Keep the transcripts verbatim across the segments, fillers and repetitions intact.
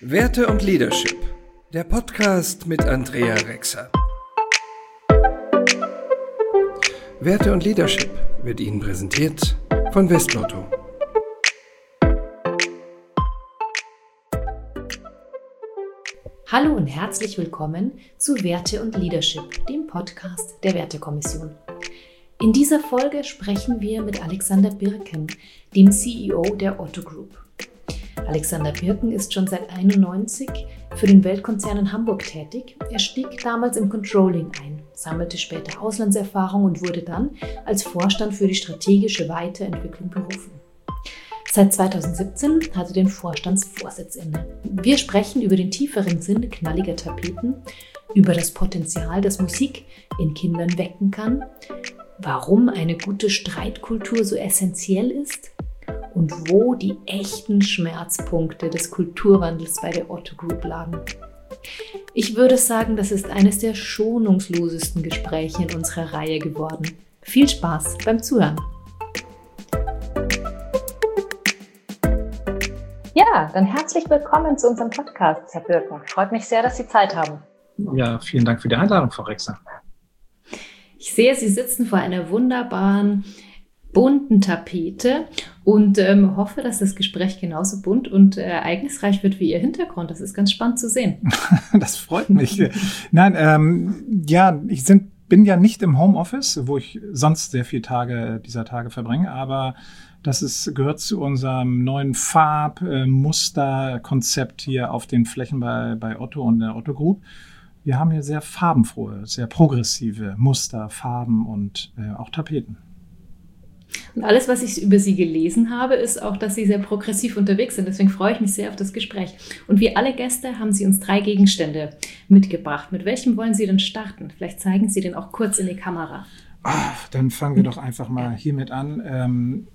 Werte und Leadership, der Podcast mit Andrea Rexer. Werte und Leadership wird Ihnen präsentiert von Westlotto. Hallo und herzlich willkommen zu Werte und Leadership, dem Podcast der Wertekommission. In dieser Folge sprechen wir mit Alexander Birken, dem C E O der Otto Group. Alexander Birken ist schon seit einundneunzig für den Weltkonzern in Hamburg tätig. Er stieg damals im Controlling ein, sammelte später Auslandserfahrung und wurde dann als Vorstand für die strategische Weiterentwicklung berufen. Seit zweitausendsiebzehn hat er den Vorstandsvorsitz inne. Wir sprechen über den tieferen Sinn knalliger Tapeten, über das Potenzial, das Musik in Kindern wecken kann, warum eine gute Streitkultur so essentiell ist und wo die echten Schmerzpunkte des Kulturwandels bei der Otto Group lagen. Ich würde sagen, das ist eines der schonungslosesten Gespräche in unserer Reihe geworden. Viel Spaß beim Zuhören! Ja, dann herzlich willkommen zu unserem Podcast, Herr Birken. Freut mich sehr, dass Sie Zeit haben. Ja, vielen Dank für die Einladung, Frau Rexer. Ich sehe, Sie sitzen vor einer wunderbaren, bunten Tapete und ähm, hoffe, dass das Gespräch genauso bunt und äh, ereignisreich wird wie Ihr Hintergrund. Das ist ganz spannend zu sehen. Das freut mich. Nein, ähm, ja, ich sind, bin ja nicht im Homeoffice, wo ich sonst sehr viele Tage dieser Tage verbringe, aber das ist, gehört zu unserem neuen Farbmusterkonzept hier auf den Flächen bei, bei Otto und der Otto Group. Wir haben hier sehr farbenfrohe, sehr progressive Muster, Farben und äh, auch Tapeten. Und alles, was ich über Sie gelesen habe, ist auch, dass Sie sehr progressiv unterwegs sind. Deswegen freue ich mich sehr auf das Gespräch. Und wie alle Gäste haben Sie uns drei Gegenstände mitgebracht. Mit welchem wollen Sie denn starten? Vielleicht zeigen Sie den auch kurz in die Kamera. Ach, dann fangen wir doch einfach mal hiermit an. Ähm,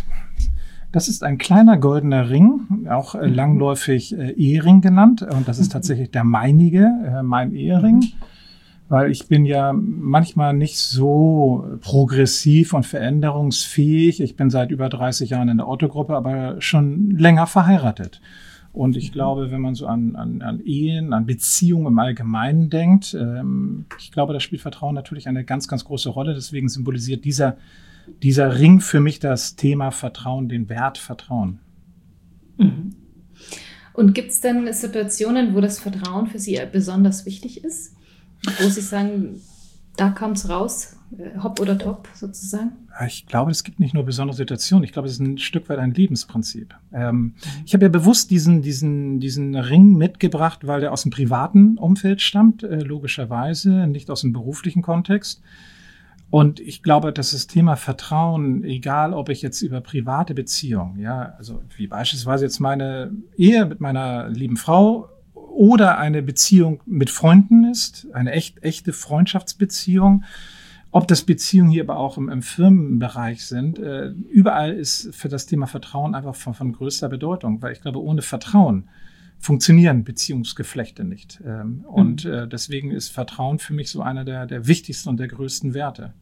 das ist ein kleiner goldener Ring, auch äh, langläufig äh, Ehering genannt. Und das ist tatsächlich der meinige, äh, mein Ehering. Weil ich bin ja manchmal nicht so progressiv und veränderungsfähig. Ich bin seit über dreißig Jahren in der Otto-Gruppe, aber schon länger verheiratet. Und ich glaube, wenn man so an, an, an Ehen, an Beziehungen im Allgemeinen denkt, ähm, ich glaube, da spielt Vertrauen natürlich eine ganz, ganz große Rolle. Deswegen symbolisiert dieser, dieser Ring für mich das Thema Vertrauen, den Wert Vertrauen. Mhm. Und gibt es denn Situationen, wo das Vertrauen für Sie besonders wichtig ist? Wo Sie sagen, da kam es raus, hopp oder top sozusagen? Ich glaube, es gibt nicht nur besondere Situationen. Ich glaube, es ist ein Stück weit ein Lebensprinzip. Ähm, ich habe ja bewusst diesen, diesen, diesen Ring mitgebracht, weil der aus dem privaten Umfeld stammt, äh, logischerweise, nicht aus dem beruflichen Kontext. Und ich glaube, dass das Thema Vertrauen, egal ob ich jetzt über private Beziehungen, ja, also wie beispielsweise jetzt meine Ehe mit meiner lieben Frau oder eine Beziehung mit Freunden ist, eine echt, echte Freundschaftsbeziehung, ob das Beziehungen hier aber auch im, im Firmenbereich sind, äh, überall ist für das Thema Vertrauen einfach von, von größter Bedeutung, weil ich glaube, ohne Vertrauen funktionieren Beziehungsgeflechte nicht. Ähm, mhm. Und äh, deswegen ist Vertrauen für mich so einer der, der wichtigsten und der größten Werte.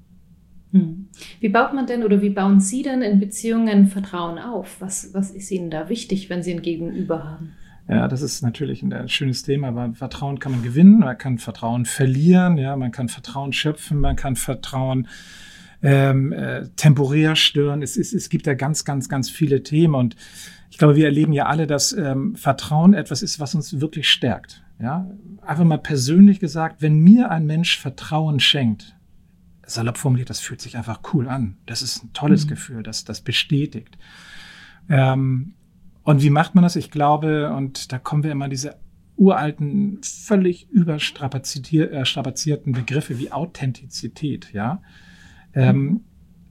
Mhm. Wie baut man denn oder wie bauen Sie denn in Beziehungen Vertrauen auf? Was, was ist Ihnen da wichtig, wenn Sie ein Gegenüber haben? Ja, das ist natürlich ein schönes Thema, aber Vertrauen kann man gewinnen, man kann Vertrauen verlieren, ja, man kann Vertrauen schöpfen, man kann Vertrauen ähm, äh, temporär stören. Es, es, es gibt da ganz, ganz, ganz viele Themen und ich glaube, wir erleben ja alle, dass ähm, Vertrauen etwas ist, was uns wirklich stärkt. Ja, einfach mal persönlich gesagt, wenn mir ein Mensch Vertrauen schenkt, salopp formuliert, das fühlt sich einfach cool an. Das ist ein tolles mhm. Gefühl, das, das bestätigt. Ähm, Und wie macht man das? Ich glaube, und da kommen wir immer an diese uralten, völlig überstrapazierten Begriffe wie Authentizität, ja. Ähm,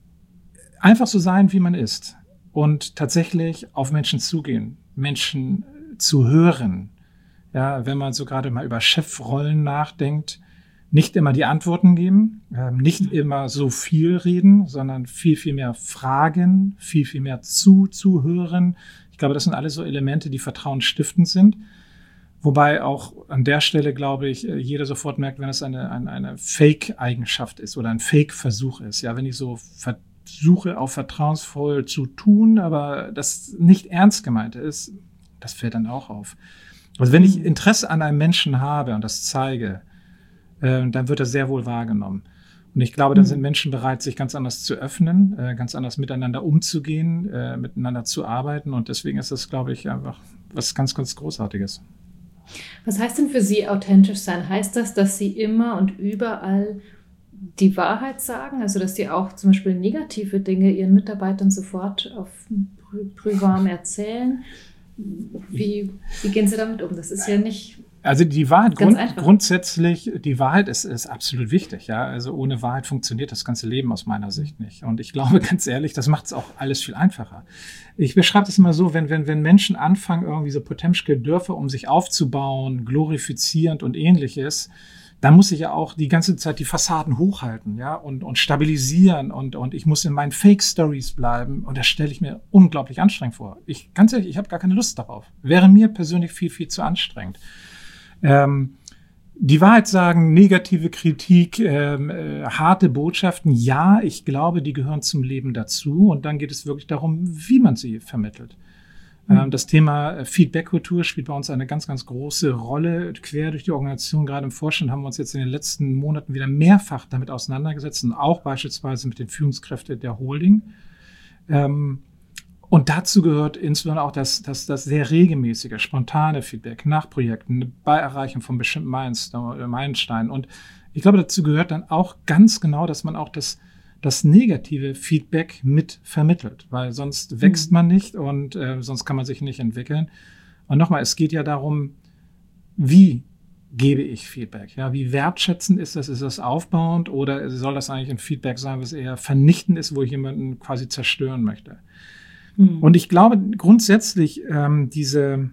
einfach so sein, wie man ist und tatsächlich auf Menschen zugehen, Menschen zu hören. Ja, wenn man so gerade mal über Chefrollen nachdenkt, nicht immer die Antworten geben, äh, nicht immer so viel reden, sondern viel, viel mehr fragen, viel, viel mehr zuzuhören. Ich glaube, das sind alles so Elemente, die vertrauensstiftend sind. Wobei auch an der Stelle, glaube ich, jeder sofort merkt, wenn es eine, eine, eine Fake-Eigenschaft ist oder ein Fake-Versuch ist. Ja, wenn ich so versuche, auf vertrauensvoll zu tun, aber das nicht ernst gemeint ist, Das fällt dann auch auf. Also wenn ich Interesse an einem Menschen habe und das zeige, äh, dann wird das sehr wohl wahrgenommen. Und ich glaube, da sind Menschen bereit, sich ganz anders zu öffnen, äh, ganz anders miteinander umzugehen, äh, miteinander zu arbeiten. Und deswegen ist das, glaube ich, einfach was ganz, ganz Großartiges. Was heißt denn für Sie authentisch sein? Heißt das, dass Sie immer und überall die Wahrheit sagen? Also, dass Sie auch zum Beispiel negative Dinge Ihren Mitarbeitern sofort auf brühwarm erzählen? Wie, wie gehen Sie damit um? Das ist ja nicht Also die Wahrheit, ganz grund, einfach. grundsätzlich, die Wahrheit ist, ist absolut wichtig. Ja? Also ohne Wahrheit funktioniert das ganze Leben aus meiner Sicht nicht. Und ich glaube, ganz ehrlich, das macht es auch alles viel einfacher. Ich beschreibe das immer so, wenn, wenn, wenn Menschen anfangen, irgendwie so Potemkin-Dörfer um sich aufzubauen, glorifizierend und ähnliches, dann muss ich ja auch die ganze Zeit die Fassaden hochhalten, ja, und, und stabilisieren und, und ich muss in meinen Fake-Stories bleiben und das stelle ich mir unglaublich anstrengend vor. Ich, ganz ehrlich, ich habe gar keine Lust darauf. Wäre mir persönlich viel, viel zu anstrengend. Ähm, die Wahrheit sagen, negative Kritik, ähm, äh, harte Botschaften, ja, ich glaube, die gehören zum Leben dazu und dann geht es wirklich darum, wie man sie vermittelt. Das Thema Feedback-Kultur spielt bei uns eine ganz, ganz große Rolle. Quer durch die Organisation, gerade im Vorstand, haben wir uns jetzt in den letzten Monaten wieder mehrfach damit auseinandergesetzt und auch beispielsweise mit den Führungskräften der Holding. Und dazu gehört insbesondere auch das, das, das sehr regelmäßige, spontane Feedback nach Projekten, bei Erreichung von bestimmten Meilensteinen. Und ich glaube, dazu gehört dann auch ganz genau, dass man auch das das negative Feedback mit vermittelt, weil sonst wächst man nicht und äh, sonst kann man sich nicht entwickeln. Und nochmal, es geht ja darum, wie gebe ich Feedback? Ja, wie wertschätzend ist das? Ist das aufbauend oder soll das eigentlich ein Feedback sein, was eher vernichtend ist, wo ich jemanden quasi zerstören möchte? Mhm. Und ich glaube grundsätzlich, ähm, diese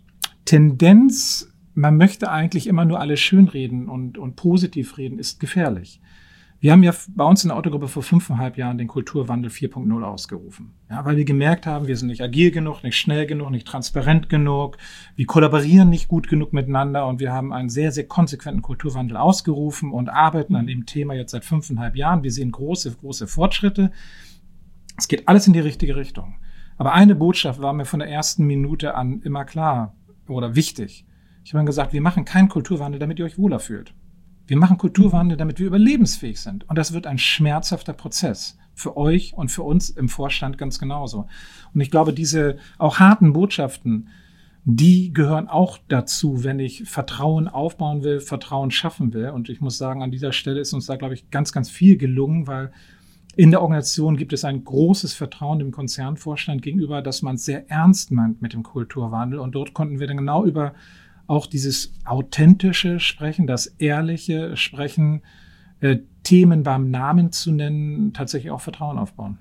Tendenz, man möchte eigentlich immer nur alles schönreden und, und positiv reden, ist gefährlich. Wir haben ja bei uns in der Otto-Gruppe vor fünfeinhalb Jahren den Kulturwandel vier Punkt null ausgerufen. Ja, weil wir gemerkt haben, wir sind nicht agil genug, nicht schnell genug, nicht transparent genug. Wir kollaborieren nicht gut genug miteinander und wir haben einen sehr, sehr konsequenten Kulturwandel ausgerufen und arbeiten an dem Thema jetzt seit fünfeinhalb Jahren. Wir sehen große, große Fortschritte. Es geht alles in die richtige Richtung. Aber eine Botschaft war mir von der ersten Minute an immer klar oder wichtig. Ich habe dann gesagt, wir machen keinen Kulturwandel, damit ihr euch wohler fühlt. Wir machen Kulturwandel, damit wir überlebensfähig sind. Und das wird ein schmerzhafter Prozess. Für euch und für uns im Vorstand ganz genauso. Und ich glaube, diese auch harten Botschaften, die gehören auch dazu, wenn ich Vertrauen aufbauen will, Vertrauen schaffen will. Und ich muss sagen, an dieser Stelle ist uns da, glaube ich, ganz, ganz viel gelungen, weil in der Organisation gibt es ein großes Vertrauen dem Konzernvorstand gegenüber, dass man es sehr ernst meint mit dem Kulturwandel. Und dort konnten wir dann genau über auch dieses authentische Sprechen, das ehrliche Sprechen, äh, Themen beim Namen zu nennen, tatsächlich auch Vertrauen aufbauen.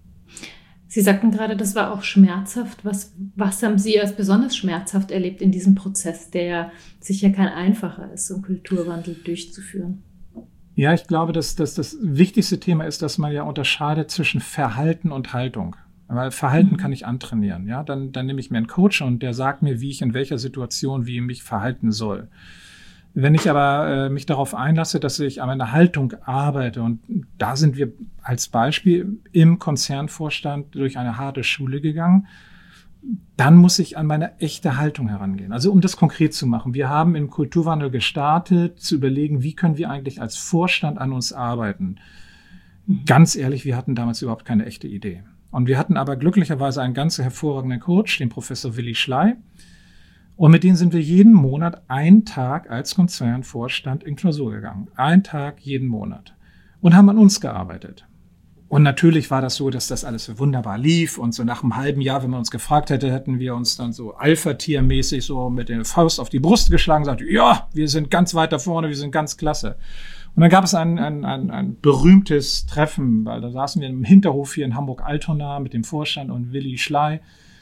Sie sagten gerade, das war auch schmerzhaft. Was, was haben Sie als besonders schmerzhaft erlebt in diesem Prozess, der ja sicher kein einfacher ist, so einen Kulturwandel durchzuführen? Ja, ich glaube, dass, dass das wichtigste Thema ist, dass man ja unterscheidet zwischen Verhalten und Haltung. Weil Verhalten mhm. kann ich antrainieren. Ja, dann, dann nehme ich mir einen Coach und der sagt mir, wie ich in welcher Situation wie ich mich verhalten soll. Wenn ich aber äh, mich darauf einlasse, dass ich an meiner Haltung arbeite, und da sind wir als Beispiel im Konzernvorstand durch eine harte Schule gegangen, dann muss ich an meine echte Haltung herangehen. Also um das konkret zu machen. Wir haben im Kulturwandel gestartet, zu überlegen, wie können wir eigentlich als Vorstand an uns arbeiten. Mhm. Ganz ehrlich, wir hatten damals überhaupt keine echte Idee. Und wir hatten aber glücklicherweise einen ganz hervorragenden Coach, den Professor Willi Schley. Und mit denen sind wir jeden Monat einen Tag als Konzernvorstand in Klausur gegangen. Einen Tag jeden Monat. Und haben an uns gearbeitet. Und natürlich war das so, dass das alles so wunderbar lief. Und so nach einem halben Jahr, wenn man uns gefragt hätte, hätten wir uns dann so Alpha-Tier-mäßig so mit der Faust auf die Brust geschlagen und gesagt, ja, wir sind ganz weit da vorne, wir sind ganz klasse. Und dann gab es ein, ein, ein, ein berühmtes Treffen, weil da saßen wir im Hinterhof hier in Hamburg-Altona mit dem Vorstand und Willi Schley.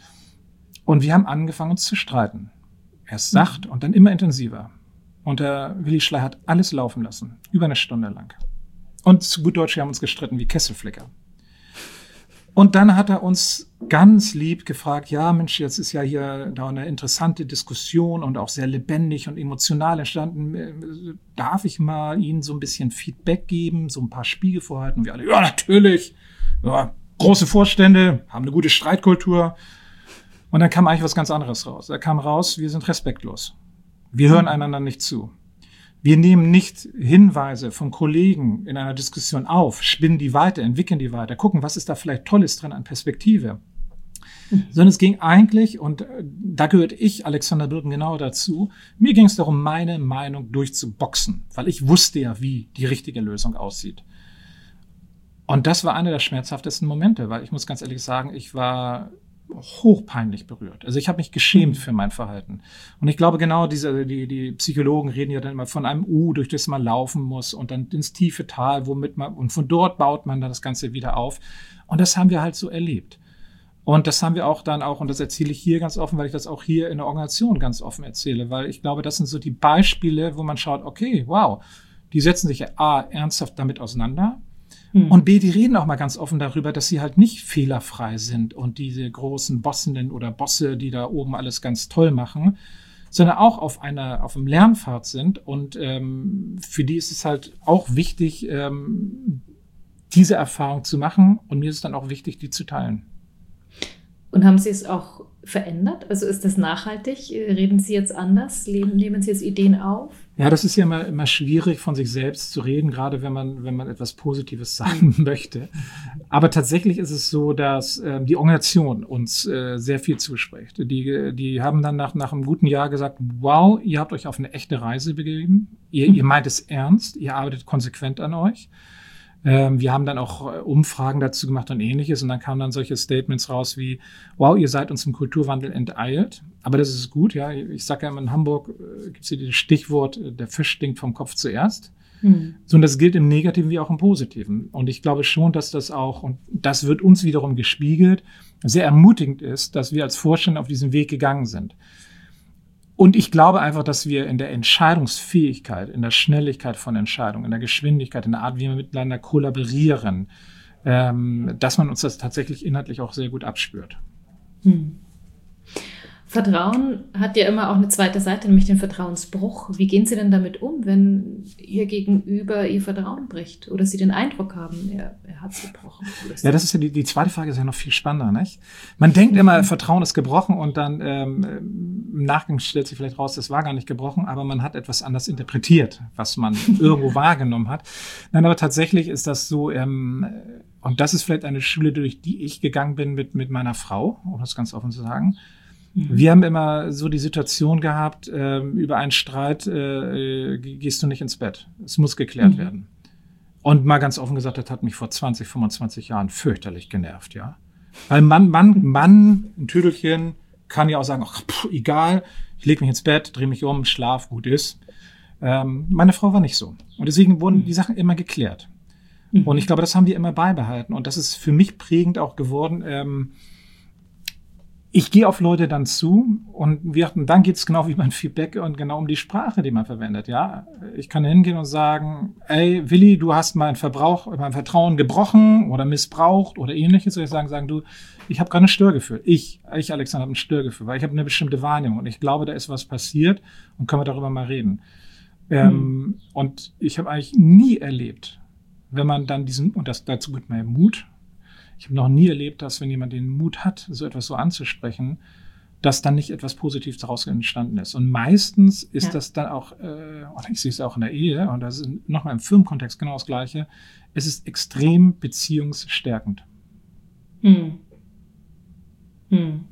Und wir haben angefangen, uns zu streiten. Erst sacht und dann immer intensiver. Und der Willi Schley hat alles laufen lassen, über eine Stunde lang. Und zu gut Deutsch, wir haben uns gestritten wie Kesselflicker. Und dann hat er uns ganz lieb gefragt, ja Mensch, jetzt ist ja hier da eine interessante Diskussion und auch sehr lebendig und emotional entstanden. Darf ich mal Ihnen so ein bisschen Feedback geben, so ein paar Spiegel vorhalten? Und wir alle, ja natürlich, ja, große Vorstände, haben eine gute Streitkultur. Und dann kam eigentlich was ganz anderes raus. Da kam raus, wir sind respektlos. Wir hören einander nicht zu. Wir nehmen nicht Hinweise von Kollegen in einer Diskussion auf, spinnen die weiter, entwickeln die weiter, gucken, was ist da vielleicht Tolles drin an Perspektive. Mhm. Sondern es ging eigentlich, und da gehört ich, Alexander Birken, genau dazu, mir ging es darum, meine Meinung durchzuboxen, weil ich wusste ja, wie die richtige Lösung aussieht. Und das war einer der schmerzhaftesten Momente, weil ich muss ganz ehrlich sagen, ich war hochpeinlich berührt. Also ich habe mich geschämt für mein Verhalten. Und ich glaube genau, diese, die, die Psychologen reden ja dann immer von einem U, durch das man laufen muss und dann ins tiefe Tal, womit man, und von dort baut man dann das Ganze wieder auf. Und das haben wir halt so erlebt. Und das haben wir auch dann auch, und das erzähle ich hier ganz offen, weil ich das auch hier in der Organisation ganz offen erzähle, weil ich glaube, das sind so die Beispiele, wo man schaut, okay, wow, die setzen sich ja A, ernsthaft damit auseinander. Und B, die reden auch mal ganz offen darüber, dass sie halt nicht fehlerfrei sind und diese großen Bossinnen oder Bosse, die da oben alles ganz toll machen, sondern auch auf einer auf einem Lernpfad sind. Und ähm, für die ist es halt auch wichtig, ähm, diese Erfahrung zu machen. Und mir ist es dann auch wichtig, die zu teilen. Und haben Sie es auch verändert? Also ist das nachhaltig? Reden Sie jetzt anders? Nehmen Sie jetzt Ideen auf? Ja, das ist ja immer, immer schwierig, von sich selbst zu reden, gerade wenn man, wenn man etwas Positives sagen möchte. Aber tatsächlich ist es so, dass äh, die Organisation uns äh, sehr viel zuspricht. Die, die haben dann nach, nach einem guten Jahr gesagt, wow, ihr habt euch auf eine echte Reise begeben. Ihr, ihr meint es ernst, ihr arbeitet konsequent an euch. Ähm, wir haben dann auch äh, Umfragen dazu gemacht und Ähnliches. Und dann kamen dann solche Statements raus wie, wow, ihr seid uns im Kulturwandel enteilt. Aber das ist gut, ja. Ich sage ja immer, in Hamburg äh, gibt es hier das Stichwort, äh, der Fisch stinkt vom Kopf zuerst. Mhm. So, und das gilt im Negativen wie auch im Positiven. Und ich glaube schon, dass das auch, und das wird uns wiederum gespiegelt, sehr ermutigend ist, dass wir als Vorstand auf diesen Weg gegangen sind. Und ich glaube einfach, dass wir in der Entscheidungsfähigkeit, in der Schnelligkeit von Entscheidungen, in der Geschwindigkeit, in der Art, wie wir miteinander kollaborieren, ähm, dass man uns das tatsächlich inhaltlich auch sehr gut abspürt. Hm. Vertrauen hat ja immer auch eine zweite Seite, nämlich den Vertrauensbruch. Wie gehen Sie denn damit um, wenn Ihr Gegenüber Ihr Vertrauen bricht oder Sie den Eindruck haben, er, er hat es gebrochen? Ja, das ist ja die, die zweite Frage, ist ja noch viel spannender, nicht? Man denkt immer, Vertrauen ist gebrochen und dann ähm, im Nachgang stellt sich vielleicht raus, das war gar nicht gebrochen, aber man hat etwas anders interpretiert, was man irgendwo wahrgenommen hat. Nein, aber tatsächlich ist das so, ähm, und das ist vielleicht eine Schule, durch die ich gegangen bin mit, mit meiner Frau, um das ganz offen zu sagen. Wir haben immer so die Situation gehabt, äh, über einen Streit äh, gehst du nicht ins Bett. Es muss geklärt mhm. werden. Und mal ganz offen gesagt, das hat mich vor zwanzig, fünfundzwanzig Jahren fürchterlich genervt, ja. Weil Mann, Mann, Mann, ein Tüdelchen kann ja auch sagen, ach, pff, egal, ich lege mich ins Bett, drehe mich um, schlaf, gut ist. Ähm, meine Frau war nicht so. Und deswegen wurden mhm. die Sachen immer geklärt. Mhm. Und ich glaube, das haben wir immer beibehalten. Und das ist für mich prägend auch geworden, ähm, ich gehe auf Leute dann zu und wir, dann geht es genau wie beim Feedback und genau um die Sprache, die man verwendet. Ja, ich kann hingehen und sagen, ey, Willi, du hast mein Verbrauch, mein Vertrauen gebrochen oder missbraucht oder Ähnliches. Soll ich sagen, sagen du, ich habe gerade ein Störgefühl. Ich, ich Alexander, habe ein Störgefühl, weil ich habe eine bestimmte Wahrnehmung und ich glaube, da ist was passiert und können wir darüber mal reden. Mhm. Ähm, und ich habe eigentlich nie erlebt, wenn man dann diesen, und das dazu gibt mir Mut. Ich habe noch nie erlebt, dass wenn jemand den Mut hat, so etwas so anzusprechen, dass dann nicht etwas Positives daraus entstanden ist. Und meistens ist ja. das dann auch, äh, und ich sehe es auch in der Ehe, und das ist nochmal im Firmenkontext genau das Gleiche, es ist extrem beziehungsstärkend. Hm. Hm.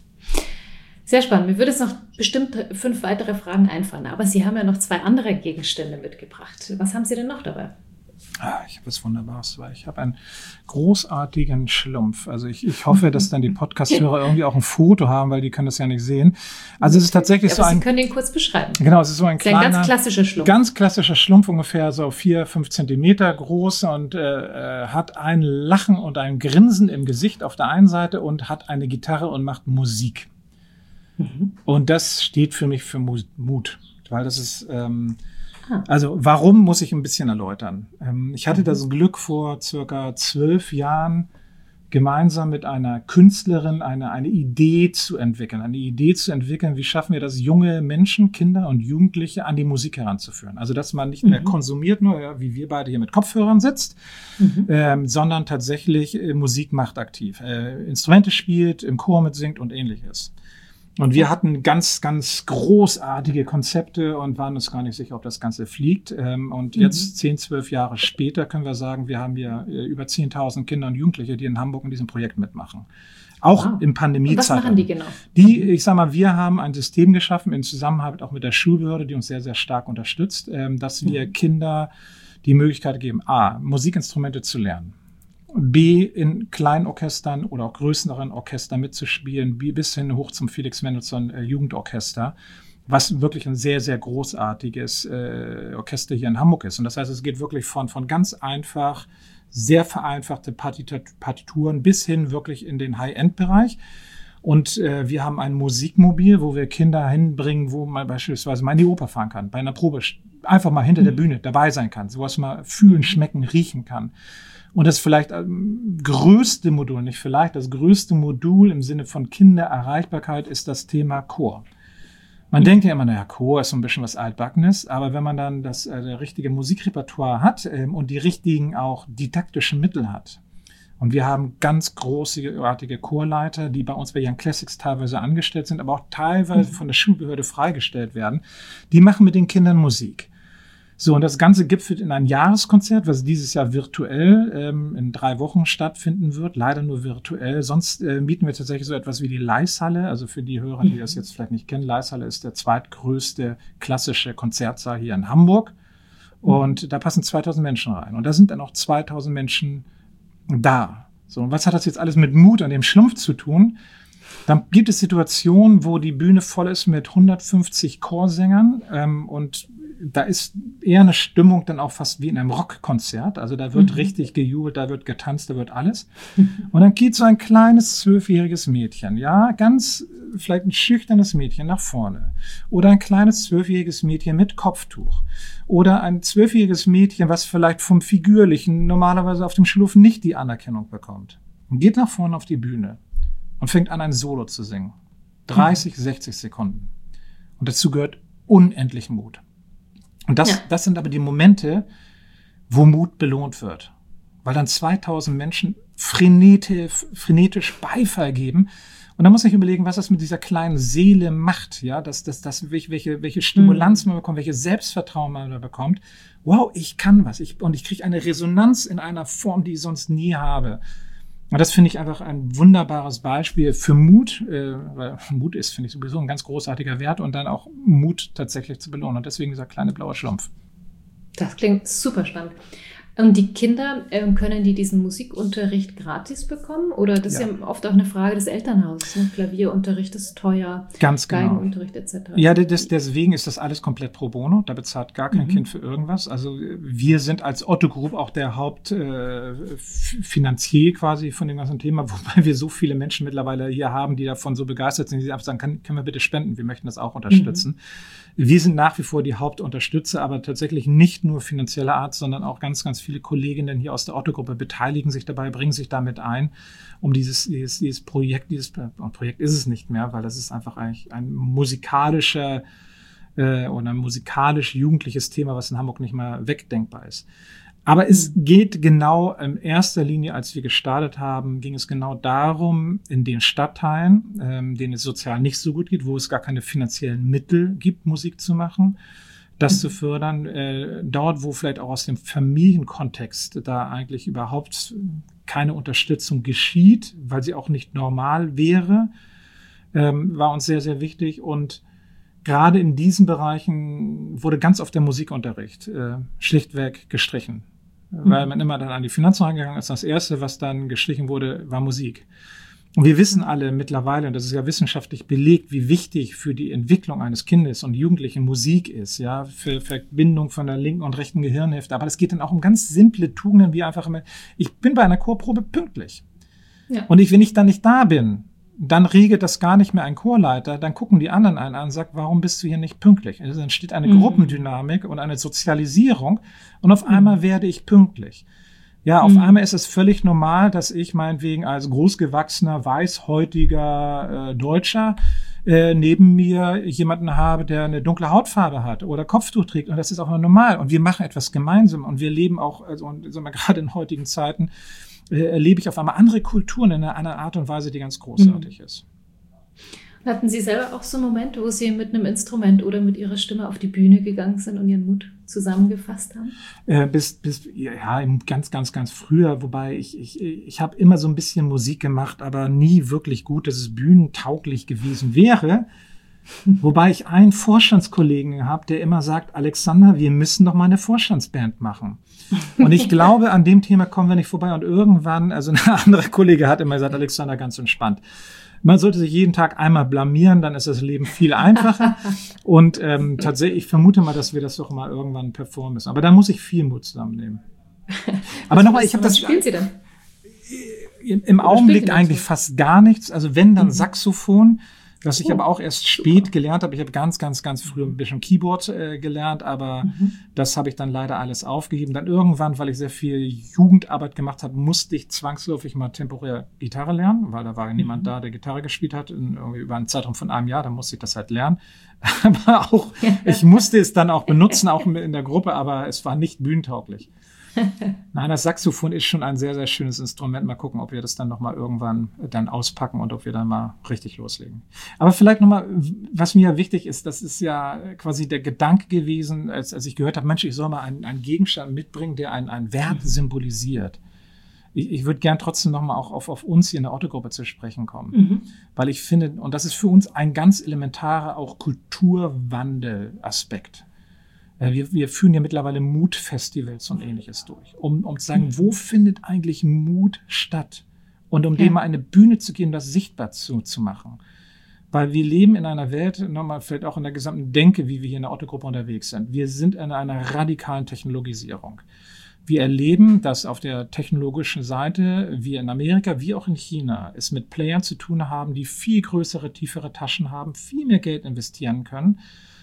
Sehr spannend. Mir würde es noch bestimmt fünf weitere Fragen einfallen, aber Sie haben ja noch zwei andere Gegenstände mitgebracht. Was haben Sie denn noch dabei? Ah, ich habe was Wunderbares, weil ich habe einen großartigen Schlumpf. Also ich, ich hoffe, dass dann die Podcast-Hörer irgendwie auch ein Foto haben, weil die können das ja nicht sehen. Also es ist tatsächlich ja, so ein... Sie können ihn kurz beschreiben. Genau, es ist so ein kleiner... Ein ganz klassischer Schlumpf. Ganz klassischer Schlumpf, ungefähr so vier, fünf Zentimeter groß und äh, hat ein Lachen und ein Grinsen im Gesicht auf der einen Seite und hat eine Gitarre und macht Musik. Mhm. Und das steht für mich für Mut, weil das ist... Ähm, Also warum, muss ich ein bisschen erläutern. Ich hatte das Glück, vor circa zwölf Jahren gemeinsam mit einer Künstlerin eine, eine Idee zu entwickeln. Eine Idee zu entwickeln, wie schaffen wir das, junge Menschen, Kinder und Jugendliche an die Musik heranzuführen. Also, dass man nicht mehr mhm. konsumiert, nur ja, wie wir beide hier mit Kopfhörern sitzt, mhm. ähm, sondern tatsächlich äh, Musik macht aktiv. Äh, Instrumente spielt, im Chor mitsingt und ähnliches. Und wir hatten ganz, ganz großartige Konzepte und waren uns gar nicht sicher, ob das Ganze fliegt. Und jetzt, mhm. zehn, zwölf Jahre später, können wir sagen, wir haben hier über zehntausend Kinder und Jugendliche, die in Hamburg in diesem Projekt mitmachen. Auch wow. in Pandemiezeit. Was machen die genau? Die, ich sag mal, wir haben ein System geschaffen, in Zusammenarbeit auch mit der Schulbehörde, die uns sehr, sehr stark unterstützt, dass wir mhm. Kinder die Möglichkeit geben, A, Musikinstrumente zu lernen. B, in kleinen Orchestern oder auch größeren Orchestern mitzuspielen, B, bis hin hoch zum Felix Mendelssohn äh, Jugendorchester, was wirklich ein sehr, sehr großartiges äh, Orchester hier in Hamburg ist. Und das heißt, es geht wirklich von, von ganz einfach, sehr vereinfachte Partituren bis hin wirklich in den High-End-Bereich. Und äh, wir haben ein Musikmobil, wo wir Kinder hinbringen, wo man beispielsweise mal in die Oper fahren kann, bei einer Probe einfach mal hinter mhm. der Bühne dabei sein kann, sowas mal fühlen, schmecken, riechen kann. Und das vielleicht ähm, größte Modul, nicht vielleicht, das größte Modul im Sinne von Kindererreichbarkeit ist das Thema Chor. Man mhm. denkt ja immer, naja, Chor ist so ein bisschen was Altbackenes, aber wenn man dann das äh, der richtige Musikrepertoire hat ähm, und die richtigen auch didaktischen Mittel hat, und wir haben ganz großartige Chorleiter, die bei uns bei Young Classics teilweise angestellt sind, aber auch teilweise mhm. von der Schulbehörde freigestellt werden, die machen mit den Kindern Musik. So, und das Ganze gipfelt in ein Jahreskonzert, was dieses Jahr virtuell ähm, in drei Wochen stattfinden wird, leider nur virtuell. Sonst äh, mieten wir tatsächlich so etwas wie die Leishalle, also für die Hörer, die das jetzt vielleicht nicht kennen, Leishalle ist der zweitgrößte klassische Konzertsaal hier in Hamburg und mhm. da passen zweitausend Menschen rein und da sind dann auch zweitausend Menschen da. So, und was hat das jetzt alles mit Mut an dem Schlumpf zu tun? Dann gibt es Situationen, wo die Bühne voll ist mit hundertfünfzig Chorsängern ähm, und da ist eher eine Stimmung dann auch fast wie in einem Rockkonzert. Also da wird mhm. richtig gejubelt, da wird getanzt, da wird alles. Und dann geht so ein kleines zwölfjähriges Mädchen, ja, ganz vielleicht ein schüchternes Mädchen nach vorne. Oder ein kleines zwölfjähriges Mädchen mit Kopftuch. Oder ein zwölfjähriges Mädchen, was vielleicht vom Figürlichen normalerweise auf dem Schulhof nicht die Anerkennung bekommt. Und geht nach vorne auf die Bühne und fängt an, ein Solo zu singen. dreißig, mhm. sechzig Sekunden. Und dazu gehört unendlich Mut. Und das, ja. das sind aber die Momente, wo Mut belohnt wird. Weil dann zweitausend Menschen frenetisch, frenetisch Beifall geben. Und dann muss ich überlegen, was das mit dieser kleinen Seele macht. Ja, dass, dass, dass, welche, welche Stimulanz man bekommt, welches Selbstvertrauen man da bekommt. Wow, ich kann was. Ich, und ich kriege eine Resonanz in einer Form, die ich sonst nie habe. Und das finde ich einfach ein wunderbares Beispiel für Mut, äh, weil Mut ist, finde ich, sowieso ein ganz großartiger Wert und dann auch Mut tatsächlich zu belohnen. Und deswegen dieser kleine blaue Schlumpf. Das klingt super spannend. Und die Kinder, äh, können die diesen Musikunterricht gratis bekommen? Oder das ja. ist ja oft auch eine Frage des Elternhauses. Ne? Klavierunterricht ist teuer, ganz genau. Geigenunterricht et cetera. Ja, das, deswegen ist das alles komplett pro bono. Da bezahlt gar kein mhm. Kind für irgendwas. Also wir sind als Otto Group auch der Hauptfinanzier äh, quasi von dem ganzen Thema, wobei wir so viele Menschen mittlerweile hier haben, die davon so begeistert sind, die einfach sagen, kann, können wir bitte spenden, wir möchten das auch unterstützen. Mhm. Wir sind nach wie vor die Hauptunterstützer, aber tatsächlich nicht nur finanzieller Art, sondern auch ganz, ganz viele Kolleginnen hier aus der Otto-Gruppe beteiligen sich dabei, bringen sich damit ein, um dieses, dieses, dieses Projekt, dieses Projekt ist es nicht mehr, weil das ist einfach eigentlich ein musikalischer äh, oder ein musikalisch-jugendliches Thema, was in Hamburg nicht mehr wegdenkbar ist. Aber es geht genau in erster Linie, als wir gestartet haben, ging es genau darum, in den Stadtteilen, ähm, denen es sozial nicht so gut geht, wo es gar keine finanziellen Mittel gibt, Musik zu machen, das mhm. zu fördern. Äh, dort, wo vielleicht auch aus dem Familienkontext da eigentlich überhaupt keine Unterstützung geschieht, weil sie auch nicht normal wäre, ähm, war uns sehr, sehr wichtig. Und gerade in diesen Bereichen wurde ganz oft der Musikunterricht äh, schlichtweg gestrichen. Mhm. Weil man immer dann an die Finanzen rangegangen ist. Das Erste, was dann gestrichen wurde, war Musik. Und wir wissen alle mittlerweile, und das ist ja wissenschaftlich belegt, wie wichtig für die Entwicklung eines Kindes und Jugendlichen Musik ist, ja, für Verbindung von der linken und rechten Gehirnhälfte. Aber es geht dann auch um ganz simple Tugenden, wie einfach immer, ich bin bei einer Chorprobe pünktlich. Ja. Und ich, wenn ich dann nicht da bin, dann regelt das gar nicht mehr ein Chorleiter, dann gucken die anderen einen an und sagen, warum bist du hier nicht pünktlich? Also dann entsteht eine mhm. Gruppendynamik und eine Sozialisierung und auf einmal werde ich pünktlich. Ja, auf Mhm. einmal ist es völlig normal, dass ich meinetwegen als großgewachsener, weißhäutiger äh, Deutscher äh, neben mir jemanden habe, der eine dunkle Hautfarbe hat oder Kopftuch trägt. Und das ist auch normal. Und wir machen etwas gemeinsam. Und wir leben auch, also und sagen wir, gerade in heutigen Zeiten, äh, erlebe ich auf einmal andere Kulturen in einer, einer Art und Weise, die ganz großartig mhm. ist. Hatten Sie selber auch so einen Moment, wo Sie mit einem Instrument oder mit Ihrer Stimme auf die Bühne gegangen sind und Ihren Mut zusammengefasst haben? Äh, bis, bis, ja, ganz, ganz, ganz früher. Wobei ich, ich, ich habe immer so ein bisschen Musik gemacht, aber nie wirklich gut, dass es bühnentauglich gewesen wäre. Wobei ich einen Vorstandskollegen habe, der immer sagt, Alexander, wir müssen doch mal eine Vorstandsband machen. Und ich glaube, an dem Thema kommen wir nicht vorbei. Und irgendwann, also ein anderer Kollege hat immer gesagt, Alexander, ganz entspannt. Man sollte sich jeden Tag einmal blamieren, dann ist das Leben viel einfacher. Und ähm, tatsächlich, ich vermute mal, dass wir das doch mal irgendwann performen müssen. Aber da muss ich viel Mut zusammennehmen. Aber nochmal, ich habe das... Was spielen Sie denn? Im, im Augenblick eigentlich fast gar nichts. Also wenn, dann mhm. Saxophon. Was ich oh, aber auch erst spät super. gelernt habe. Ich habe ganz, ganz, ganz früh ein bisschen Keyboard äh, gelernt, aber mhm. das habe ich dann leider alles aufgegeben. Dann irgendwann, weil ich sehr viel Jugendarbeit gemacht habe, musste ich zwangsläufig mal temporär Gitarre lernen, weil da war mhm. niemand da, der Gitarre gespielt hat, in, irgendwie über einen Zeitraum von einem Jahr, da musste ich das halt lernen. Aber auch, ich musste es dann auch benutzen, auch in der Gruppe, aber es war nicht bühnentauglich. Nein, das Saxophon ist schon ein sehr, sehr schönes Instrument. Mal gucken, ob wir das dann nochmal irgendwann dann auspacken und ob wir dann mal richtig loslegen. Aber vielleicht nochmal, was mir wichtig ist, das ist ja quasi der Gedanke gewesen, als, als ich gehört habe, Mensch, ich soll mal einen, einen Gegenstand mitbringen, der einen, einen Wert symbolisiert. Ich, ich würde gern trotzdem nochmal auch auf, auf uns hier in der Otto-Gruppe zu sprechen kommen. Mhm. Weil ich finde, und das ist für uns ein ganz elementarer auch Kulturwandel-Aspekt. Wir, wir führen ja mittlerweile Mut-Festivals und Ähnliches durch, um, um zu sagen, wo findet eigentlich Mut statt? Und um ja. dem mal eine Bühne zu geben, das sichtbar zu, zu machen. Weil wir leben in einer Welt, nochmal vielleicht auch in der gesamten Denke, wie wir hier in der Otto-Gruppe unterwegs sind. Wir sind in einer radikalen Technologisierung. Wir erleben, dass auf der technologischen Seite, wie in Amerika, wie auch in China, es mit Playern zu tun haben, die viel größere, tiefere Taschen haben, viel mehr Geld investieren können.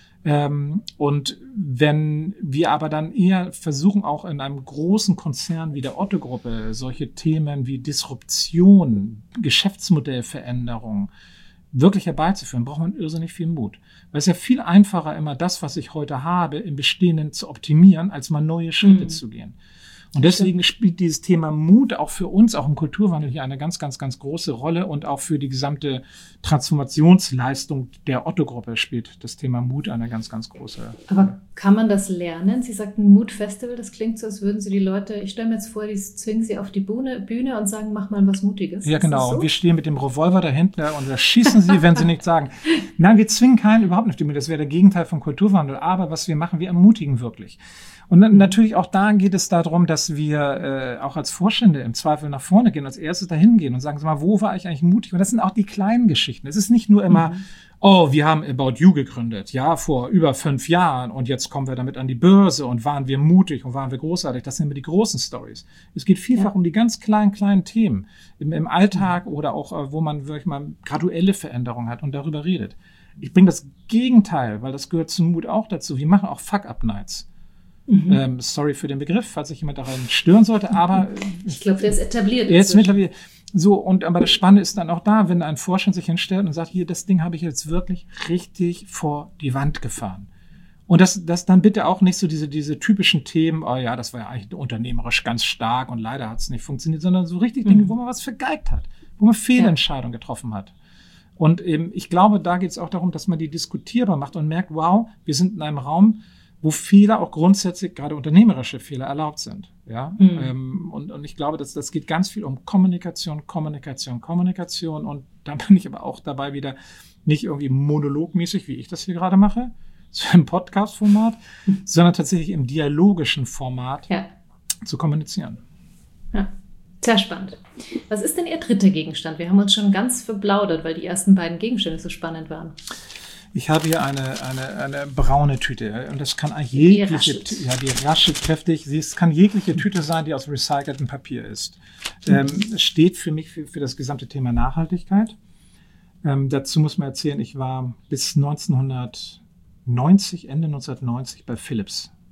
Ähm, und wenn wir aber dann eher versuchen, auch in einem großen Konzern wie der Otto-Gruppe solche Themen wie Disruption, Geschäftsmodellveränderung wirklich herbeizuführen, braucht man irrsinnig viel Mut. Weil es ja viel einfacher immer das, was ich heute habe, im Bestehenden zu optimieren, als mal neue Schritte mhm. zu gehen. Und deswegen spielt dieses Thema Mut auch für uns, auch im Kulturwandel hier eine ganz, ganz, ganz große Rolle und auch für die gesamte Transformationsleistung der Otto-Gruppe spielt das Thema Mut eine ganz, ganz große Rolle. Aber kann man das lernen? Sie sagten Mut-Festival, das klingt so, als würden Sie die Leute, ich stelle mir jetzt vor, die zwingen Sie auf die Bühne, Bühne und sagen, mach mal was Mutiges. Ja, genau. So? Und wir stehen mit dem Revolver dahinter und wir schießen Sie, wenn Sie nichts sagen. Nein, wir zwingen keinen überhaupt nicht. Das wäre der Gegenteil vom Kulturwandel. Aber was wir machen, wir ermutigen wirklich. Und dann, natürlich auch da geht es darum, dass wir äh, auch als Vorstände im Zweifel nach vorne gehen, als erstes dahin gehen und sagen, sag mal, wo war ich eigentlich mutig? Und das sind auch die kleinen Geschichten. Es ist nicht nur immer, mhm. oh, wir haben About You gegründet, ja, vor über fünf Jahren und jetzt kommen wir damit an die Börse und waren wir mutig und waren wir großartig. Das sind immer die großen Stories. Es geht vielfach ja. um die ganz kleinen, kleinen Themen im, im Alltag mhm. oder auch, äh, wo man wirklich mal graduelle Veränderungen hat und darüber redet. Ich bringe das Gegenteil, weil das gehört zum Mut auch dazu. Wir machen auch Fuck-Up-Nights. Mhm. Ähm, sorry für den Begriff, falls sich jemand daran stören sollte, aber ich glaube, der ist etabliert. Er ist mittlerweile so, und aber das Spannende ist dann auch da, wenn ein Vorstand sich hinstellt und sagt, hier, das Ding habe ich jetzt wirklich richtig vor die Wand gefahren. Und das, das dann bitte auch nicht so diese, diese typischen Themen, oh ja, das war ja eigentlich unternehmerisch ganz stark und leider hat es nicht funktioniert, sondern so richtig Dinge, mhm. wo man was vergeigt hat, wo man Fehlentscheidungen ja. getroffen hat. Und eben, ich glaube, da geht es auch darum, dass man die diskutierbar macht und merkt, wow, wir sind in einem Raum, wo Fehler auch grundsätzlich, gerade unternehmerische Fehler, erlaubt sind. Ja? Mhm. Ähm, und, und ich glaube, dass das geht ganz viel um Kommunikation, Kommunikation, Kommunikation. Und da bin ich aber auch dabei wieder nicht irgendwie monologmäßig, wie ich das hier gerade mache, so im Podcast-Format, mhm. sondern tatsächlich im dialogischen Format ja. zu kommunizieren. Ja, sehr spannend. Was ist denn Ihr dritter Gegenstand? Wir haben uns schon ganz verplaudert, weil die ersten beiden Gegenstände so spannend waren. Ich habe hier eine, eine, eine braune Tüte und das kann jegliche, die ja, die raschelt kräftig. Es kann jegliche Tüte sein, die aus recyceltem Papier ist. Mhm. Ähm, steht für mich für, für das gesamte Thema Nachhaltigkeit. Ähm, dazu muss man erzählen, ich war bis neunzehnhundertneunzig, Ende neunzehnhundertneunzig bei Philips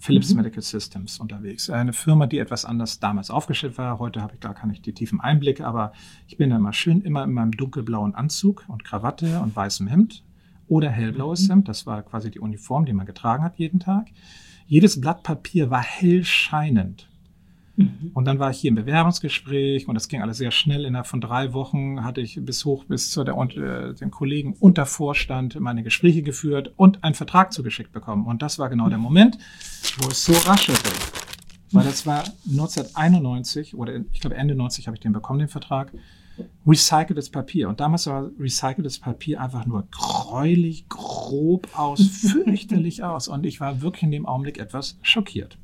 Philips Mhm. Medical Systems unterwegs. Eine Firma, die etwas anders damals aufgestellt war. Heute habe ich gar keine die tiefen Einblicke, aber ich bin da immer schön immer in meinem dunkelblauen Anzug und Krawatte und weißem Hemd oder hellblaues Hemd. Das war quasi die Uniform, die man getragen hat jeden Tag. Jedes Blatt Papier war hell scheinend. Mhm. Und dann war ich hier im Bewerbungsgespräch und das ging alles sehr schnell. Innerhalb von drei Wochen hatte ich bis hoch bis zu der, äh, den Kollegen unter Vorstand meine Gespräche geführt und einen Vertrag zugeschickt bekommen. Und das war genau der Moment, wo es so raschelte. Weil das war neunzehnhunderteinundneunzig oder ich glaube Ende neunzig habe ich den bekommen, den Vertrag. Recyceltes Papier. Und damals sah recyceltes Papier einfach nur gräulich, grob aus, fürchterlich aus. Und ich war wirklich in dem Augenblick etwas schockiert.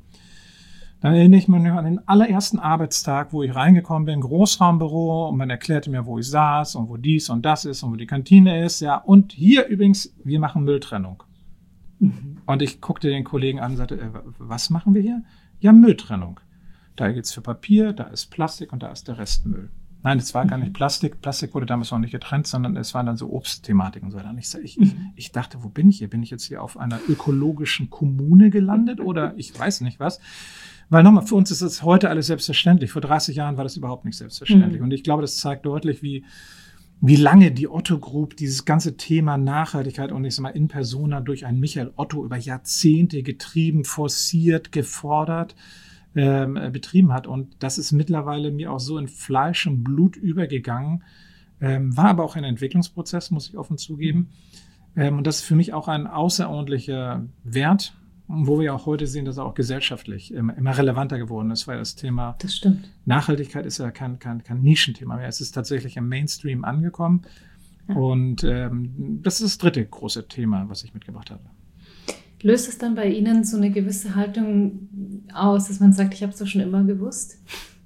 Dann erinnere ich mich an den allerersten Arbeitstag, wo ich reingekommen bin, Großraumbüro, und man erklärte mir, wo ich saß und wo dies und das ist und wo die Kantine ist. Ja, und hier übrigens, wir machen Mülltrennung. Mhm. Und ich guckte den Kollegen an und sagte, äh, was machen wir hier? Ja, Mülltrennung. Da geht's für Papier, da ist Plastik und da ist der Restmüll. Nein, es war gar nicht Plastik. Plastik wurde damals noch nicht getrennt, sondern es waren dann so Obstthematiken und so weiter. Und ich, ich, ich, ich dachte, wo bin ich hier? Bin ich jetzt hier auf einer ökologischen Kommune gelandet oder ich weiß nicht was? Weil nochmal, für uns ist das heute alles selbstverständlich. Vor dreißig Jahren war das überhaupt nicht selbstverständlich. Mhm. Und ich glaube, das zeigt deutlich, wie, wie lange die Otto Group dieses ganze Thema Nachhaltigkeit und ich sag mal in persona durch einen Michael Otto über Jahrzehnte getrieben, forciert, gefordert, ähm, betrieben hat. Und das ist mittlerweile mir auch so in Fleisch und Blut übergegangen. Ähm, war aber auch ein Entwicklungsprozess, muss ich offen zugeben. Ähm, und das ist für mich auch ein außerordentlicher Wert, wo wir auch heute sehen, dass er auch gesellschaftlich immer, immer relevanter geworden ist, weil das Thema das stimmt. Nachhaltigkeit ist ja kein, kein, kein Nischenthema mehr. Es ist tatsächlich im Mainstream angekommen. Ja. Und ähm, das ist das dritte große Thema, was ich mitgebracht habe. Löst es dann bei Ihnen so eine gewisse Haltung aus, dass man sagt, ich habe es doch schon immer gewusst?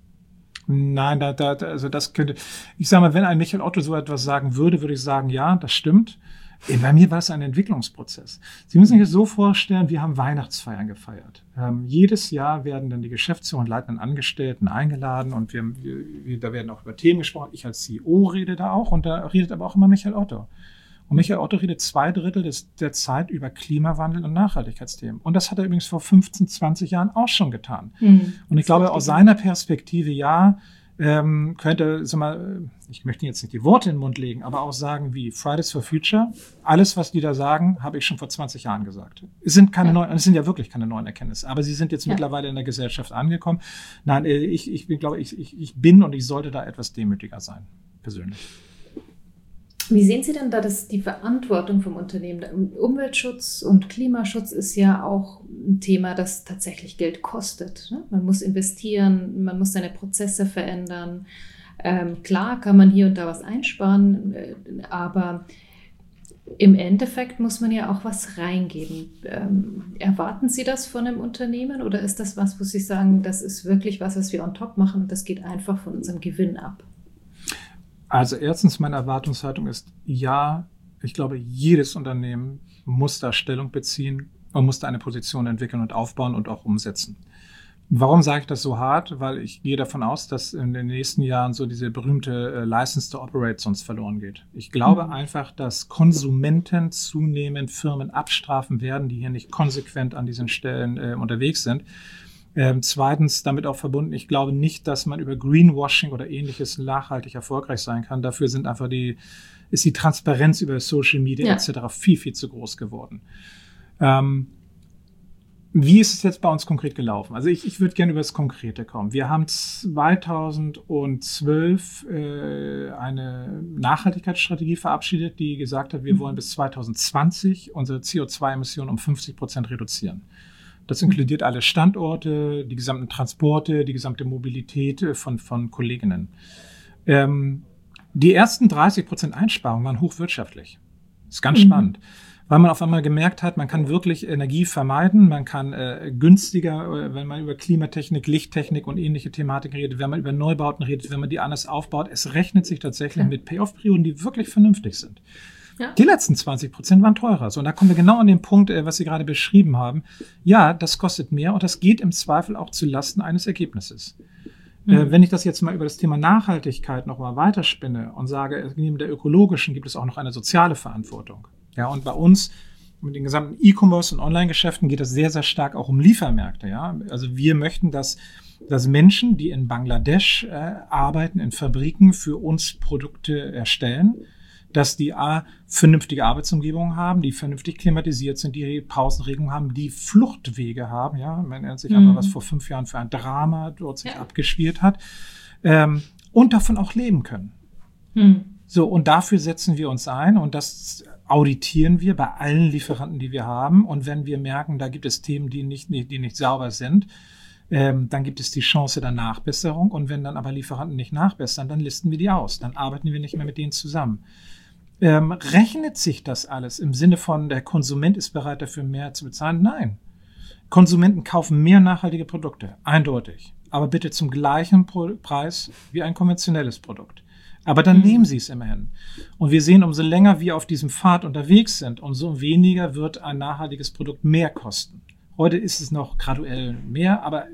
Nein, da, da, also das könnte, ich sage mal, wenn ein Michael Otto so etwas sagen würde, würde ich sagen, ja, das stimmt. Bei mir war es ein Entwicklungsprozess. Sie müssen sich das so vorstellen, wir haben Weihnachtsfeiern gefeiert. Ähm, jedes Jahr werden dann die Geschäftsführer und leitenden Angestellten eingeladen und wir, wir, da werden auch über Themen gesprochen. Ich als C E O rede da auch und da redet aber auch immer Michael Otto. Und Michael Otto redet zwei Drittel des, der Zeit über Klimawandel und Nachhaltigkeitsthemen. Und das hat er übrigens vor fünfzehn, zwanzig Jahren auch schon getan. Mhm. Und ich glaube, aus seiner Perspektive, ja, ähm, könnte, sag mal, ich möchte jetzt nicht die Worte in den Mund legen, aber auch sagen wie Fridays for Future. Alles, was die da sagen, habe ich schon vor zwanzig Jahren gesagt. Es sind keine ja. neuen, es sind ja wirklich keine neuen Erkenntnisse, aber sie sind jetzt ja. mittlerweile in der Gesellschaft angekommen. Nein, ich, ich bin, glaube ich, ich, ich bin und ich sollte da etwas demütiger sein, persönlich. Wie sehen Sie denn da das, die Verantwortung vom Unternehmen? Umweltschutz und Klimaschutz ist ja auch ein Thema, das tatsächlich Geld kostet. Ne? Man muss investieren, man muss seine Prozesse verändern. Ähm, klar kann man hier und da was einsparen, äh, aber im Endeffekt muss man ja auch was reingeben. Ähm, erwarten Sie das von einem Unternehmen oder ist das was, wo Sie sagen, das ist wirklich was, was wir on top machen und das geht einfach von unserem Gewinn ab? Also erstens, meine Erwartungshaltung ist, ja, ich glaube, jedes Unternehmen muss da Stellung beziehen und muss da eine Position entwickeln und aufbauen und auch umsetzen. Warum sage ich das so hart? Weil ich gehe davon aus, dass in den nächsten Jahren so diese berühmte äh, License to Operate sonst verloren geht. Ich glaube mhm. einfach, dass Konsumenten zunehmend Firmen abstrafen werden, die hier nicht konsequent an diesen Stellen äh, unterwegs sind. Ähm, zweitens, damit auch verbunden, ich glaube nicht, dass man über Greenwashing oder Ähnliches nachhaltig erfolgreich sein kann. Dafür sind einfach die, ist die Transparenz über Social Media ja. et cetera viel, viel zu groß geworden. Ähm, wie ist es jetzt bei uns konkret gelaufen? Also ich, ich würde gerne über das Konkrete kommen. Wir haben zweitausendzwölf äh, eine Nachhaltigkeitsstrategie verabschiedet, die gesagt hat, wir wollen bis zweitausendzwanzig unsere C O zwei Emissionen um fünfzig Prozent reduzieren. Das inkludiert alle Standorte, die gesamten Transporte, die gesamte Mobilität von, von Kolleginnen. Ähm, die ersten dreißig Prozent Einsparungen waren hochwirtschaftlich. Das ist ganz mhm. spannend, weil man auf einmal gemerkt hat, man kann wirklich Energie vermeiden, man kann äh, günstiger, äh, wenn man über Klimatechnik, Lichttechnik und ähnliche Thematiken redet, wenn man über Neubauten redet, wenn man die anders aufbaut, es rechnet sich tatsächlich ja. mit Payoff-Perioden, die wirklich vernünftig sind. Ja. Die letzten zwanzig Prozent waren teurer. So, und da kommen wir genau an den Punkt, was Sie gerade beschrieben haben. Ja, das kostet mehr und das geht im Zweifel auch zu Lasten eines Ergebnisses. Mhm. Äh, wenn ich das jetzt mal über das Thema Nachhaltigkeit noch mal weiterspinne und sage, neben der ökologischen gibt es auch noch eine soziale Verantwortung. Ja, und bei uns mit den gesamten E-Commerce und Online-Geschäften geht es sehr, sehr stark auch um Liefermärkte. Ja? Also wir möchten, dass, dass Menschen, die in Bangladesch äh, arbeiten, in Fabriken für uns Produkte erstellen, dass die A, vernünftige Arbeitsumgebungen haben, die vernünftig klimatisiert sind, die Pausenregelungen haben, die Fluchtwege haben. Ja, man erinnert sich mhm. aber, was vor fünf Jahren für ein Drama dort sich ja. abgespielt hat. Ähm, und davon auch leben können. Mhm. So, und dafür setzen wir uns ein und das auditieren wir bei allen Lieferanten, die wir haben. Und wenn wir merken, da gibt es Themen, die nicht, die nicht sauber sind, ähm, dann gibt es die Chance der Nachbesserung. Und wenn dann aber Lieferanten nicht nachbessern, dann listen wir die aus. Dann arbeiten wir nicht mehr mit denen zusammen. Ähm, rechnet sich das alles im Sinne von, der Konsument ist bereit dafür mehr zu bezahlen? Nein. Konsumenten kaufen mehr nachhaltige Produkte, eindeutig. Aber bitte zum gleichen Pro- Preis wie ein konventionelles Produkt. Aber dann mhm. nehmen sie es immerhin. Und wir sehen, umso länger wir auf diesem Pfad unterwegs sind, umso weniger wird ein nachhaltiges Produkt mehr kosten. Heute ist es noch graduell mehr, aber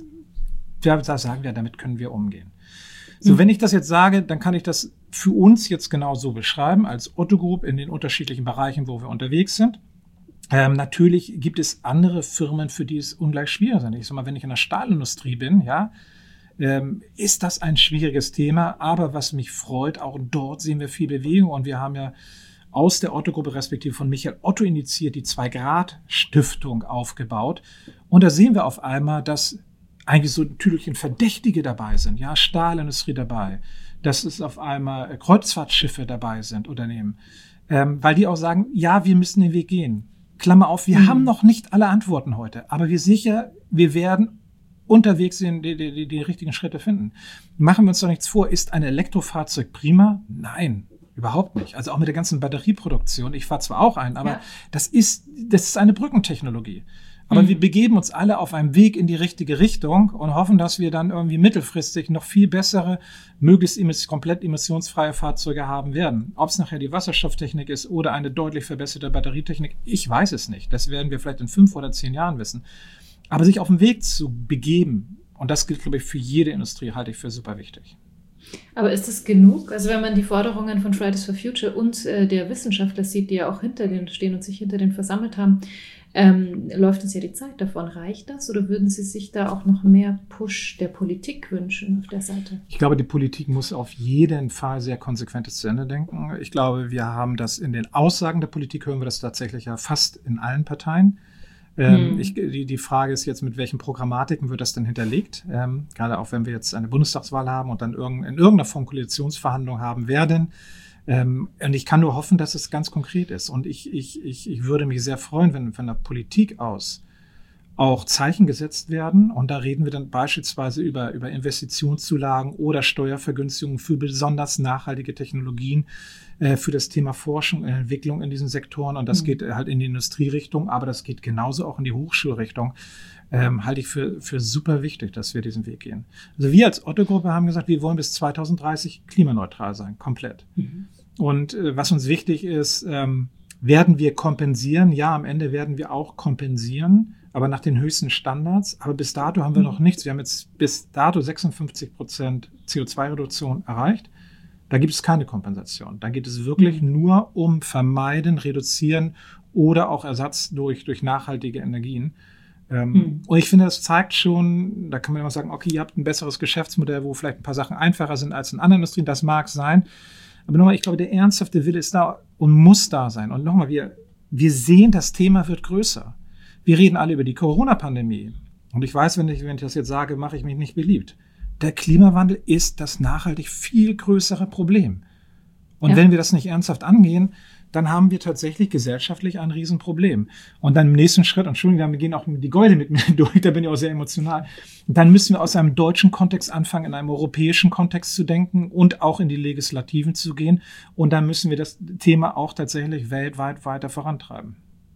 da sagen wir, damit können wir umgehen. So, mhm. wenn ich das jetzt sage, dann kann ich das für uns jetzt genau so beschreiben, als Otto Group in den unterschiedlichen Bereichen, wo wir unterwegs sind. Ähm, natürlich gibt es andere Firmen, für die es ungleich schwierig ist. Ich sag mal, wenn ich in der Stahlindustrie bin, ja, ähm, ist das ein schwieriges Thema. Aber was mich freut, auch dort sehen wir viel Bewegung. Und wir haben ja aus der Otto-Gruppe, respektive von Michael Otto initiiert, die Zwei-Grad-Stiftung aufgebaut. Und da sehen wir auf einmal, dass eigentlich so Tüdelchen Verdächtige dabei sind. Ja, Stahlindustrie dabei. Dass es auf einmal Kreuzfahrtschiffe dabei sind, Unternehmen. Ähm, weil die auch sagen, ja, wir müssen den Weg gehen. Klammer auf, wir mhm. haben noch nicht alle Antworten heute. Aber wir sicher, wir werden unterwegs die, die, die, die richtigen Schritte finden. Machen wir uns doch nichts vor. Ist ein Elektrofahrzeug prima? Nein, überhaupt nicht. Also auch mit der ganzen Batterieproduktion. Ich fahre zwar auch ein, aber ja. das ist, das ist eine Brückentechnologie. Aber mhm. wir begeben uns alle auf einem Weg in die richtige Richtung und hoffen, dass wir dann irgendwie mittelfristig noch viel bessere, möglichst emiss- komplett emissionsfreie Fahrzeuge haben werden. Ob es nachher die Wasserstofftechnik ist oder eine deutlich verbesserte Batterietechnik, ich weiß es nicht. Das werden wir vielleicht in fünf oder zehn Jahren wissen. Aber sich auf den Weg zu begeben, und das gilt, glaube ich, für jede Industrie, halte ich für super wichtig. Aber ist das genug? Also wenn man die Forderungen von Fridays for Future und äh, der Wissenschaftler sieht, die ja auch hinter denen stehen und sich hinter denen versammelt haben, ähm, läuft uns ja die Zeit davon. Reicht das oder würden Sie sich da auch noch mehr Push der Politik wünschen auf der Seite? Ich glaube, die Politik muss auf jeden Fall sehr konsequentes zu Ende denken. Ich glaube, wir haben das in den Aussagen der Politik, hören wir das tatsächlich ja fast in allen Parteien. Ähm, hm. ich, die, die Frage ist jetzt, mit welchen Programmatiken wird das denn hinterlegt? Ähm, gerade auch, wenn wir jetzt eine Bundestagswahl haben und dann irgend, in irgendeiner Form Koalitionsverhandlung haben werden. Ähm, und ich kann nur hoffen, dass es ganz konkret ist. Und ich, ich, ich, ich würde mich sehr freuen, wenn von der Politik aus auch Zeichen gesetzt werden. Und da reden wir dann beispielsweise über, über Investitionszulagen oder Steuervergünstigungen für besonders nachhaltige Technologien, äh, für das Thema Forschung und Entwicklung in diesen Sektoren. Und das mhm. geht halt in die Industrierichtung, aber das geht genauso auch in die Hochschulrichtung. Ähm, halte ich für, für super wichtig, dass wir diesen Weg gehen. Also wir als Otto-Gruppe haben gesagt, wir wollen bis zwanzig dreißig klimaneutral sein, komplett. Mhm. Und äh, was uns wichtig ist, ähm, werden wir kompensieren? Ja, am Ende werden wir auch kompensieren, aber nach den höchsten Standards. Aber bis dato haben wir noch nichts. Wir haben jetzt bis dato sechsundfünfzig Prozent C O zwei Reduktion erreicht. Da gibt es keine Kompensation. Da geht es wirklich mhm. nur um Vermeiden, Reduzieren oder auch Ersatz durch, durch nachhaltige Energien. Ähm, mhm. Und ich finde, das zeigt schon, da kann man immer sagen, okay, ihr habt ein besseres Geschäftsmodell, wo vielleicht ein paar Sachen einfacher sind als in anderen Industrien. Das mag sein. Aber nochmal, ich glaube, der ernsthafte Wille ist da und muss da sein. Und nochmal, wir, wir sehen, das Thema wird größer. Wir reden alle über die Corona-Pandemie. Und ich weiß, wenn ich, wenn ich das jetzt sage, mache ich mich nicht beliebt. Der Klimawandel ist das nachhaltig viel größere Problem. Und ja. wenn wir das nicht ernsthaft angehen, dann haben wir tatsächlich gesellschaftlich ein Riesenproblem. Und dann im nächsten Schritt, Entschuldigung, wir gehen auch die Gäule mit mir durch, da bin ich auch sehr emotional, dann müssen wir aus einem deutschen Kontext anfangen, in einem europäischen Kontext zu denken und auch in die Legislativen zu gehen. Und dann müssen wir das Thema auch tatsächlich weltweit weiter vorantreiben.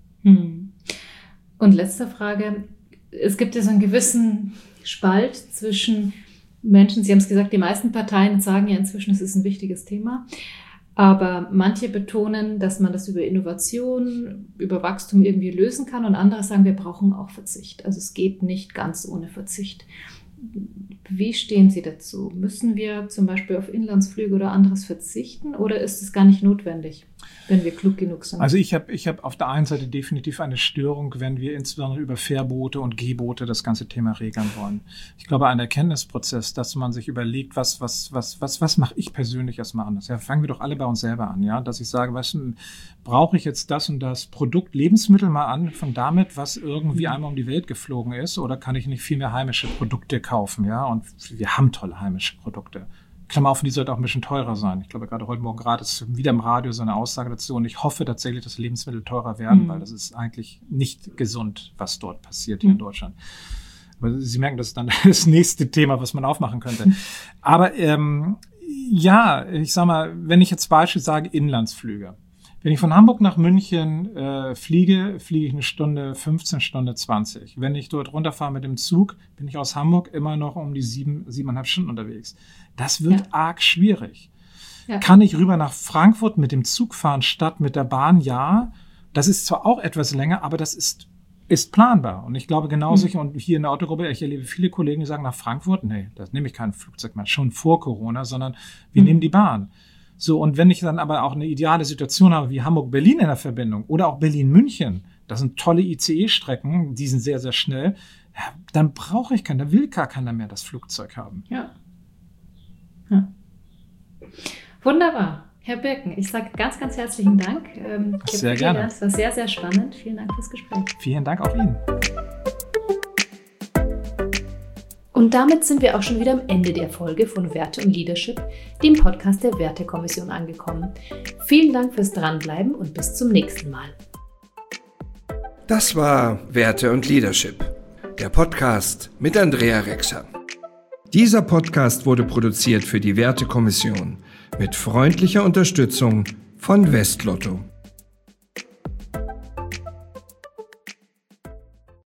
Hm. Und letzte Frage. Es gibt ja so einen gewissen Spalt zwischen Menschen, Sie haben es gesagt, die meisten Parteien sagen ja inzwischen, es ist ein wichtiges Thema. Aber manche betonen, dass man das über Innovation, über Wachstum irgendwie lösen kann und andere sagen, wir brauchen auch Verzicht. Also es geht nicht ganz ohne Verzicht. Wie stehen Sie dazu? Müssen wir zum Beispiel auf Inlandsflüge oder anderes verzichten oder ist es gar nicht notwendig, wenn wir klug genug sind? Also ich habe ich hab auf der einen Seite definitiv eine Störung, wenn wir insbesondere über Fährboote und Gehboote das ganze Thema regeln wollen. Ich glaube, ein Erkenntnisprozess, dass man sich überlegt, was was was was was mache ich persönlich erstmal anders? Ja, fangen wir doch alle bei uns selber an, ja, dass ich sage, was brauche ich jetzt das und das Produkt, Lebensmittel mal an von damit, was irgendwie einmal um die Welt geflogen ist, oder kann ich nicht viel mehr heimische Produkte kaufen, ja? Und wir haben tolle heimische Produkte. Klammer auf, die sollte auch ein bisschen teurer sein. Ich glaube, gerade heute Morgen gerade ist wieder im Radio so eine Aussage dazu und ich hoffe tatsächlich, dass Lebensmittel teurer werden, mhm. weil das ist eigentlich nicht gesund, was dort passiert hier mhm. in Deutschland. Aber Sie merken, das ist dann das nächste Thema, was man aufmachen könnte. Aber ähm, ja, ich sag mal, wenn ich jetzt Beispiel sage, Inlandsflüge. Wenn ich von Hamburg nach München äh, fliege, fliege ich eine Stunde fünfzehn, Stunde zwanzig. Wenn ich dort runterfahre mit dem Zug, bin ich aus Hamburg immer noch um die sieben, siebeneinhalb Stunden unterwegs. Das wird ja. arg schwierig. Ja. Kann ich rüber nach Frankfurt mit dem Zug fahren statt mit der Bahn? Ja. Das ist zwar auch etwas länger, aber das ist, ist planbar. Und ich glaube genauso, mhm. und hier in der Autogruppe, ich erlebe viele Kollegen, die sagen nach Frankfurt, nee, da nehme ich kein Flugzeug mehr, schon vor Corona, sondern wir mhm. nehmen die Bahn. So, und wenn ich dann aber auch eine ideale Situation habe, wie Hamburg-Berlin in der Verbindung oder auch Berlin-München, das sind tolle I C E-Strecken, die sind sehr, sehr schnell, ja, dann brauche ich keinen, da will gar keiner mehr das Flugzeug haben. Ja. ja. Wunderbar. Herr Birken, ich sage ganz, ganz herzlichen Dank. Ähm, ich sehr gerne. Das war sehr, sehr spannend. Vielen Dank fürs Gespräch. Vielen Dank auch Ihnen. Und damit sind wir auch schon wieder am Ende der Folge von Werte und Leadership, dem Podcast der Wertekommission, angekommen. Vielen Dank fürs Dranbleiben und bis zum nächsten Mal. Das war Werte und Leadership, der Podcast mit Andrea Rexer. Dieser Podcast wurde produziert für die Wertekommission mit freundlicher Unterstützung von Westlotto.